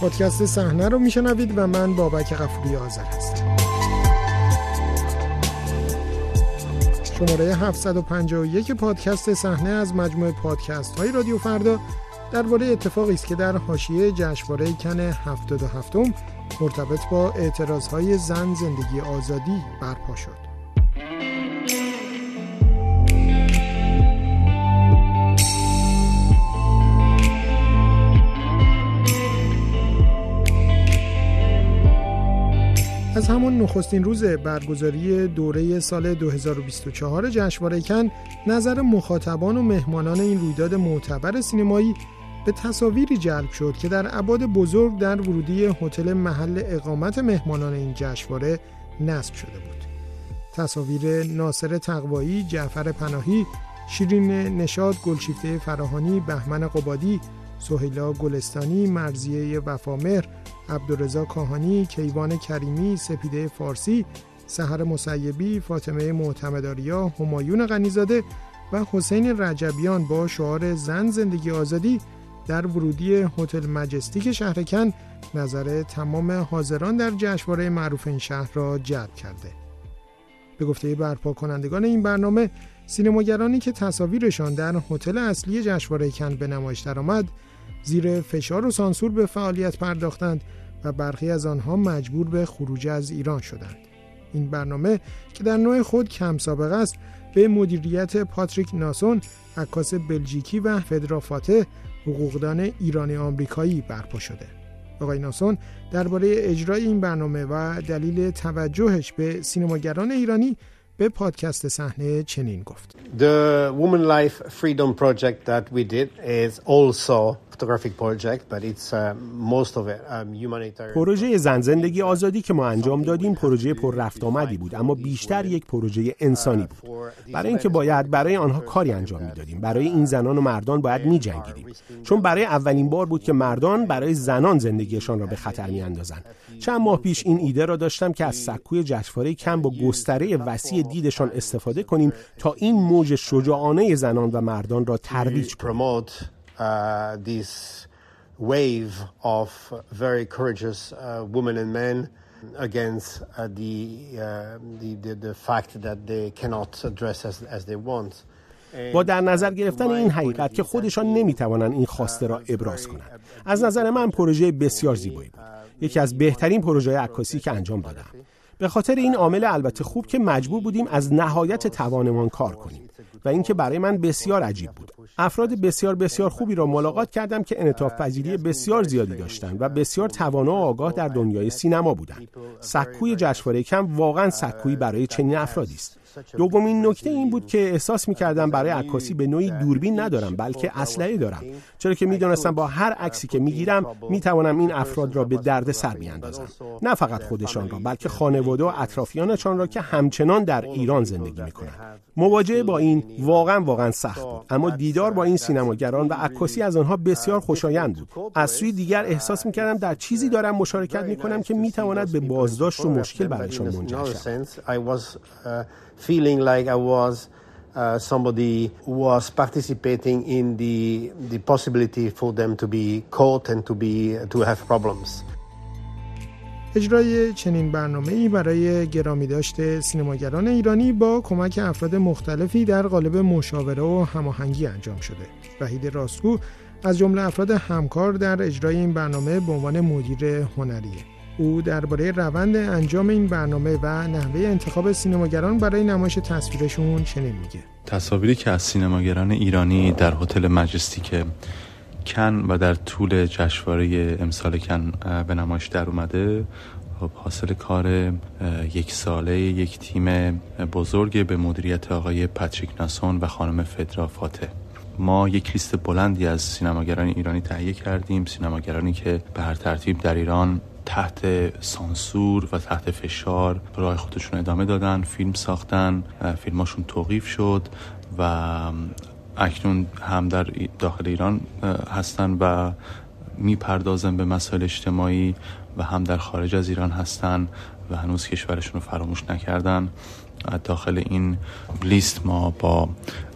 پادکست صحنه رو میشنوید و من بابک غفوری آذر هستم. شماره 751 پادکست صحنه از مجموعه پادکست های رادیو فردا درباره اتفاقی است که در حاشیه جشنواره کن 77 مرتبط با اعتراضهای زن زندگی آزادی برپا شد. از همون نخستین روز برگزاری دوره سال 2024 جشنواره کن، نظر مخاطبان و مهمانان این رویداد معتبر سینمایی به تصاویری جلب شد که در ابعاد بزرگ در ورودی هتل محل اقامت مهمانان این جشنواره نصب شده بود. تصاویر ناصر تقوایی، جعفر پناهی، شیرین نشاط، گلشیفته فراهانی، بهمن قبادی، سهیلا گلستانی، مرضیه وفامهر، عبدالرضا کاهانی، کیوان کریمی، سپیده فارسی، سحر مسیبی، فاطمه معتمدآریا، همایون غنیزاده و حسین رجبیان با شعار زن زندگی آزادی در ورودی هتل مجستیک شهر کن نظر تمام حاضران در جشنواره معروف این شهر را جلب کرده. به گفته برپا کنندگان این برنامه، سینماگرانی که تصاویرشان در هتل اصلی جشنواره کن به نمایش درآمد، زیر فشار و سانسور به فعالیت پرداختند و برخی از آنها مجبور به خروج از ایران شدند. این برنامه که در نوع خود کم سابقه است، به مدیریت پاتریک ناسون، عکاس بلژیکی و فدرا فاتح، حقوقدان ایرانی آمریکایی برپا شده. آقای ناسون درباره اجرای این برنامه و دلیل توجهش به سینماگران ایرانی به پادکست صحنه چنین گفت. The Women Life Freedom Project that we did is also photographic project, but it's most of it humanitarian. پروژه زن زندگی آزادی که ما انجام دادیم پروژه پر رفت آمدی بود، اما بیشتر یک پروژه انسانی بود. برای اینکه باید برای آنها کاری انجام میدادیم، برای این زنان و مردان باید میجنگیدیم، چون برای اولین بار بود که مردان برای زنان زندگیشان را به خطر میاندازند. چند ماه پیش این ایده را داشتم که از سکوی جشنواره کن با گستره وسیع دیدشان استفاده کنیم تا این موج شجاعانه زنان و مردان را ترویج کنیم. This wave of very courageous women and men against the fact that they cannot dress as they want. با در نظر گرفتن این حقیقت که خودشان نمیتوانند این خواسته را ابراز کنند. از نظر من پروژه بسیار زیبایی بود. یکی از بهترین پروژه‌های عکاسی که انجام دادم. به خاطر این عامل البته خوب که مجبور بودیم از نهایت توانمان کار کنیم و اینکه برای من بسیار عجیب بود. افراد بسیار بسیار خوبی را ملاقات کردم که انعطاف پذیری بسیار زیادی داشتند و بسیار توانا و آگاه در دنیای سینما بودند. سکوی جشنواره کن واقعا سکویی برای چنین افرادی است. دومین نکته این بود که احساس می‌کردم برای عکاسی به نوعی دوربین ندارم بلکه اسلحه دارم، چرا که می‌دانستم با هر عکسی که می‌گیرم می‌توانم این افراد را به درد سر بیاندازم، نه فقط خودشان را بلکه خانواده و اطرافیانشان را که همچنان در ایران زندگی می‌کنند. مواجهه با این واقعا سخت بود، اما دیدار با این سینماگران و عکاسی از آنها بسیار خوشایند بود. از سوی دیگر احساس می‌کردم در چیزی دارم مشارکت می‌کنم که می‌تواند به بازداشت و مشکل برایشان منجر شود. Feeling like I was somebody who was participating in the possibility for them to be caught and to have problems. اجرای چنین برنامه‌ای برای گرامی داشته سینماگران ایرانی با کمک افراد مختلفی در قالب مشاوره و هماهنگی انجام شده. وحید راستگو از جمله افراد همکار در اجرای این برنامه به عنوان مدیر هنریه. او درباره روند انجام این برنامه و نحوه انتخاب سینماگران برای نمایش تصویرشون چنین میگه. تصاویری که از سینماگران ایرانی در هتل مجستیک کن و در طول جشنواره امسال کن به نمایش در اومده حاصل کار یک ساله یک تیم بزرگ به مدیریت آقای پاتریک ناسون و خانم فدرا فاتح. ما یک لیست بلندی از سینماگران ایرانی تهیه کردیم، سینماگرانی که به هر ترتیب در ایران تحت سانسور و تحت فشار راه خودشون ادامه دادن، فیلم ساختن، فیلماشون توقیف شد و اکنون هم در داخل ایران هستن و میپردازن به مسائل اجتماعی و هم در خارج از ایران هستن و هنوز کشورشون رو فراموش نکردن. داخل این لیست ما با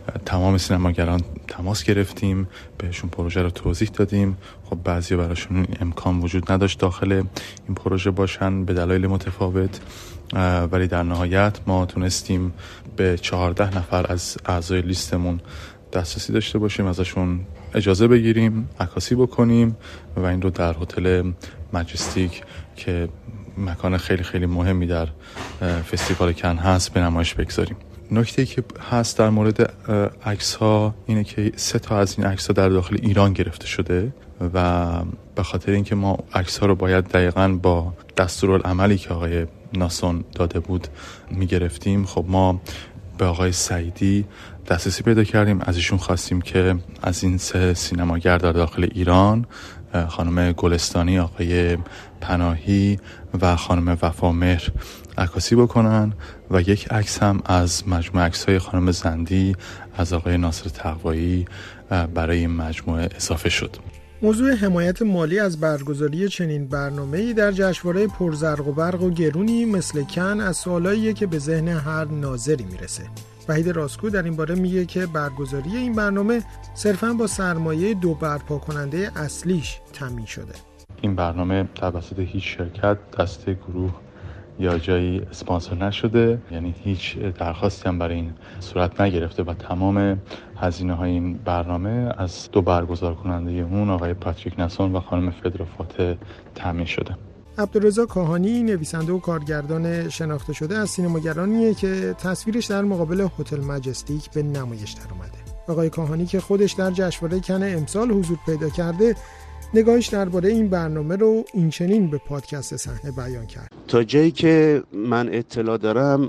تمام سینماگران تماس گرفتیم، بهشون پروژه رو توضیح دادیم. خب بعضی براشون این امکان وجود نداشت داخل این پروژه باشن به دلایل متفاوت، ولی در نهایت ما تونستیم به 14 نفر از اعضای لیستمون دسترسی داشته باشیم، ازشون اجازه بگیریم عکاسی بکنیم و این رو در هتل مجستیک که مکان خیلی خیلی مهمی در فستیوال کن هست به نمایش بگذاریم. نکته‌ای که هست در مورد عکس‌ها اینه که 3 تا از این عکس‌ها در داخل ایران گرفته شده و به خاطر اینکه ما عکس‌ها رو باید دقیقاً با دستورالعملی که آقای ناسون داده بود می‌گرفتیم، خب ما به آقای سعیدی دسترسی پیدا کردیم، از ایشون خواستیم که از این 3 سینماگر در داخل ایران، خانم گلستانی، آقای پناهی و خانم وفامهر عکاسی بکنن و یک عکس هم از مجموعه عکس‌های خانم زندی از آقای ناصر تقوایی برای این مجموعه اضافه شد. موضوع حمایت مالی از برگزاری چنین برنامه‌ای در جشنواره پرزرق و برق و گرونی مثل کن از سوالاییه که به ذهن هر ناظری میرسه. وحید راستگو در این باره میگه که برگزاری این برنامه صرفاً با سرمایه 2 برپا کننده اصلیش تامین شده. این برنامه توسط هیچ شرکت، دسته، گروه یا جایی اسپانسر نشده، یعنی هیچ درخواستی هم برای این صورت نگرفته و تمام هزینه‌های این برنامه از 2 برگزار کننده اون، آقای پاتریک ناسون و خانم فدرا فاتح، تامین شده. عبدالرضا کاهانی نویسنده و کارگردان شناخته شده از سینماگرانیه که تصویرش در مقابل هتل مجستیک به نمایش در اومده. آقای کاهانی که خودش در جشنواره کن امسال حضور پیدا کرده، نگاهش درباره این برنامه رو این چنین به پادکست صحنه بیان کرد. تا جایی که من اطلاع دارم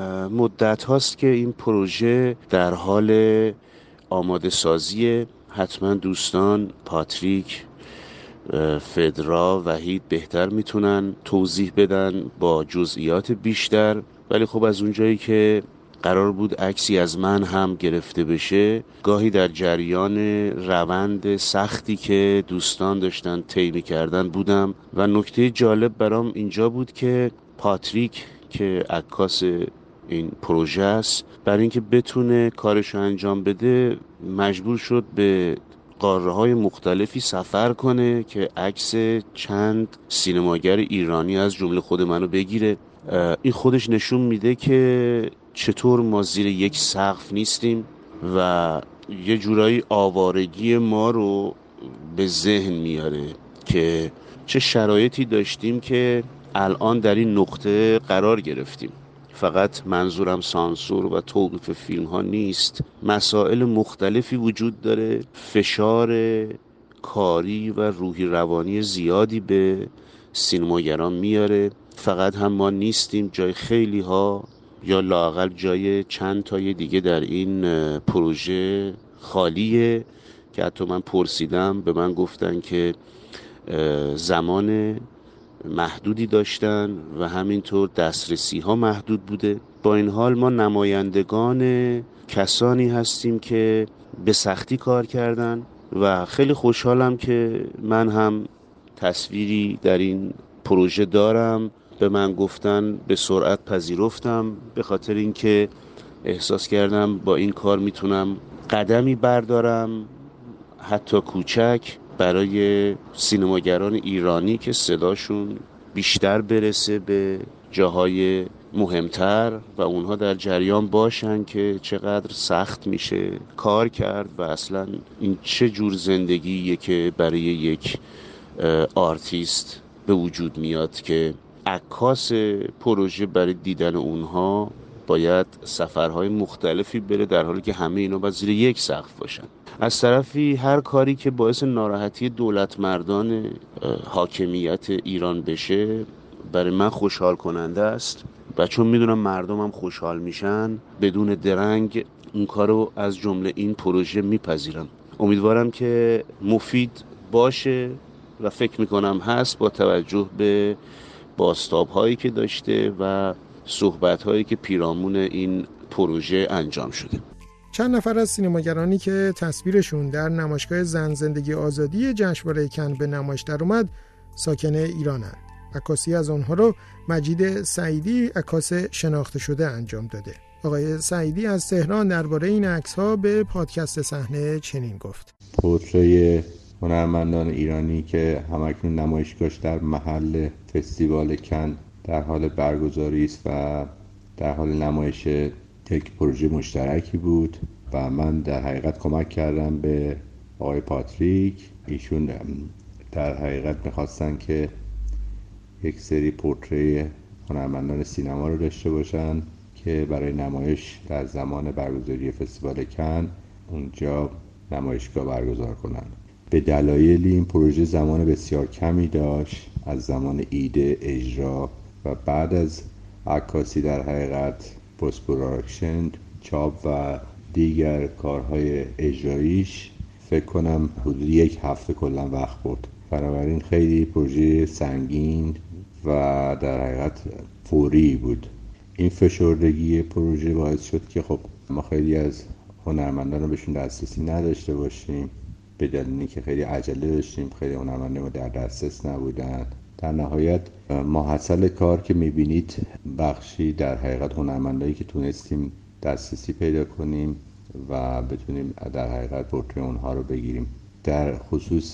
مدت هاست که این پروژه در حال آماده سازیه. حتما دوستان پاتریک، فدرا، وحید بهتر میتونن توضیح بدن با جزئیات بیشتر، ولی خب از اونجایی که قرار بود عکسی از من هم گرفته بشه، گاهی در جریان روند سختی که دوستان داشتن طی می‌کردن بودم و نکته جالب برام اینجا بود که پاتریک که عکاس این پروژه است، برای اینکه بتونه کارشو انجام بده مجبور شد به قاره‌های مختلفی سفر کنه که عکس چند سینماگر ایرانی از جمله خود منو بگیره. این خودش نشون میده که چطور ما زیر یک سقف نیستیم و یه جورایی آوارگی ما رو به ذهن میاره که چه شرایطی داشتیم که الان در این نقطه قرار گرفتیم. فقط منظورم سانسور و توقیف فیلم ها نیست، مسائل مختلفی وجود داره، فشار کاری و روحی روانی زیادی به سینماگران میاره. فقط هم ما نیستیم، جای خیلی ها یا لااقل جای چند تای دیگه در این پروژه خالیه که حتی من پرسیدم به من گفتن که زمان محدودی داشتن و همینطور دسترسی ها محدود بوده. با این حال ما نمایندگان کسانی هستیم که به سختی کار کردن و خیلی خوشحالم که من هم تصویری در این پروژه دارم. به من گفتن به سرعت پذیرفتم، به خاطر اینکه احساس کردم با این کار میتونم قدمی بردارم حتی کوچک برای سینماگران ایرانی که صداشون بیشتر برسه به جاهای مهمتر و اونها در جریان باشن که چقدر سخت میشه کار کرد و اصلا این چه جور زندگیه که برای یک آرتیست به وجود میاد که عکاس پروژه برای دیدن اونها باید سفرهای مختلفی بره، در حالی که همه اینا باید زیر یک سقف باشن. از طرفی هر کاری که باعث ناراحتی دولت مردان حاکمیت ایران بشه برای من خوشحال کننده است و چون میدونم مردم هم خوشحال میشن بدون درنگ اون کارو از جمله این پروژه میپذیرم. امیدوارم که مفید باشه و فکر میکنم هست با توجه به بازتاب‌هایی که داشته و صحبت‌هایی که پیرامون این پروژه انجام شده. چند نفر از سینماگرانی که تصویرشون در نمایشگاه زن زندگی آزادی جشنواره کن به نمایش در اومد ساکن ایرانن. عکاسی از آنها رو مجید سعیدی، عکاس شناخته شده، انجام داده. آقای سعیدی از تهران درباره این عکس‌ها به پادکست صحنه چنین گفت: پورتری هنرمندان ایرانی که همکنون نمایشگاهش در محل فستیوال کن در حال برگزاری است و در حال نمایش یک پروژه مشترکی بود و من در حقیقت کمک کردم به آقای پاتریک. ایشون در حقیقت می‌خواستن که یک سری پورتری هنرمندان سینما رو داشته باشن که برای نمایش در زمان برگزاری فستیوال کن اونجا نمایشگاه برگزار کنن. به دلایلی این پروژه زمان بسیار کمی داشت از زمان ایده، اجرا و بعد از عکاسی در حقیقت پست پروداکشن، چاپ و دیگر کارهای اجراییش فکر کنم حدود 1 هفته کلا وقت برد. بنابراین خیلی پروژه سنگین و در حقیقت فوری بود. این فشردگی پروژه باعث شد که خب ما خیلی از هنرمندان رو بهشون دسترسی نداشته باشیم، به دلیلی که خیلی عجله داشتیم، خیلی هنرمندان در دسترس نبودن. در نهایت محصل کار که میبینید بخشی در حقیقت هنرمندایی که تونستیم دسترسی پیدا کنیم و بتونیم در حقیقت پورتری اونها رو بگیریم. در خصوص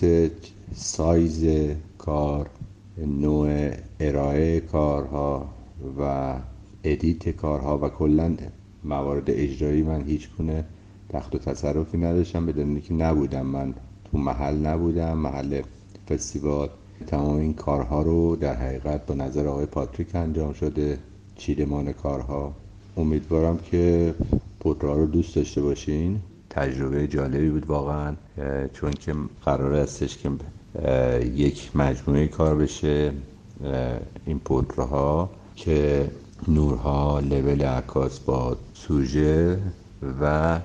سایز کار، نوع ارائه کارها و ادیت کارها و کلا موارد اجرایی من هیچ گونه دخل و تصرفی نداشتم، به دلیلی که نبودم، من تو محل نبودم، محل فستیوال. تمام این کارها رو در حقیقت با نظر آقای پاتریک انجام شده، چیدمان کارها. امیدوارم که پورتری رو دوست داشته باشین. تجربه جالبی بود واقعا، چون که قرار استش که یک مجموعه کار بشه این پورتری‌ها که نورها، لول عکاس با سوژه و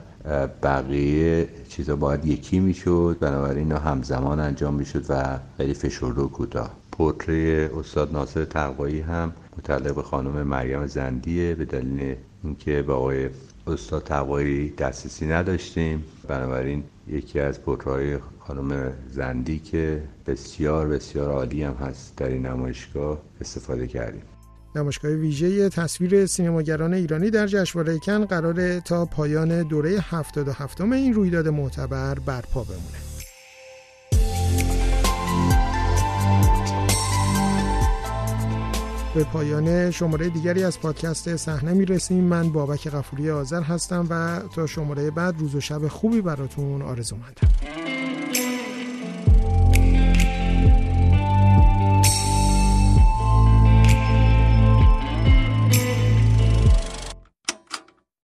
بقیه چیزا باید یکی میشد، بنابراین اینا همزمان انجام میشد و خیلی فشرده و کوتاه. پورتری استاد ناصر تقوایی هم متعلق به خانم مریم زندیه، به دلیل اینکه با آقای استاد تقوایی دسترسی نداشتیم، بنابراین یکی از پورتری‌های خانم زندی که بسیار بسیار عالی هم هست در این نمایشگاه استفاده کردیم. نمایشگاه ویژه تصویر سینماگران ایرانی در جشنواره کن قراره تا پایان دوره 77م این رویداد معتبر برپا بمونه. به پایان شماره دیگری از پادکست صحنه میرسیم. من بابک غفوری آذر هستم و تا شماره بعد روز و شب خوبی براتون آرزومندم.